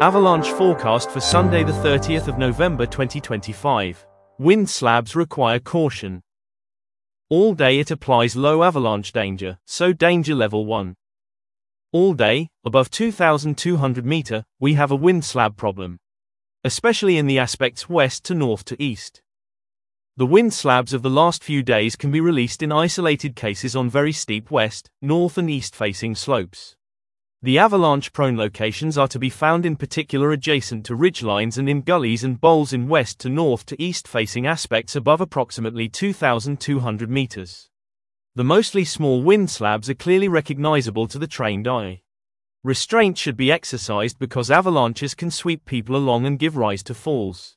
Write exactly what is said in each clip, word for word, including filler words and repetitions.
Avalanche forecast for Sunday the thirtieth of November twenty twenty-five. Wind slabs require caution. All day it applies low avalanche danger, so danger level one. All day, above two thousand two hundred meters, we have a wind slab problem, especially in the aspects west to north to east. The wind slabs of the last few days can be released in isolated cases on very steep west, north and east facing slopes. The avalanche-prone locations are to be found in particular adjacent to ridgelines and in gullies and bowls in west to north to east facing aspects above approximately two thousand two hundred meters. The mostly small wind slabs are clearly recognizable to the trained eye. Restraint should be exercised because avalanches can sweep people along and give rise to falls.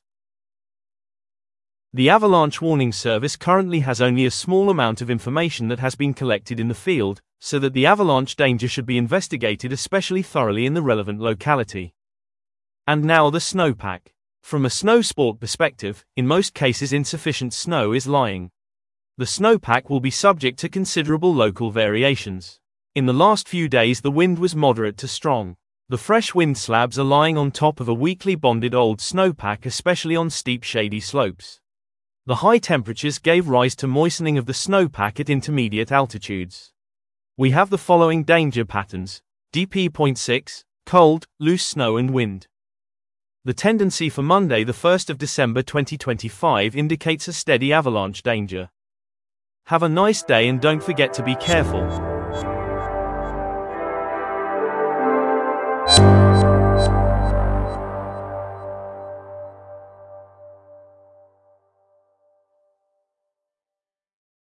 The Avalanche Warning Service currently has only a small amount of information that has been collected in the field, so that the avalanche danger should be investigated especially thoroughly in the relevant locality. And now the snowpack. From a snow sport perspective, in most cases insufficient snow is lying. The snowpack will be subject to considerable local variations. In the last few days the wind was moderate to strong. The fresh wind slabs are lying on top of a weakly bonded old snowpack, especially on steep shady slopes. The high temperatures gave rise to moistening of the snowpack at intermediate altitudes. We have the following danger patterns: D P zero point six, cold, loose snow and wind. The tendency for Monday the first of December twenty twenty-five indicates a steady avalanche danger. Have a nice day and don't forget to be careful.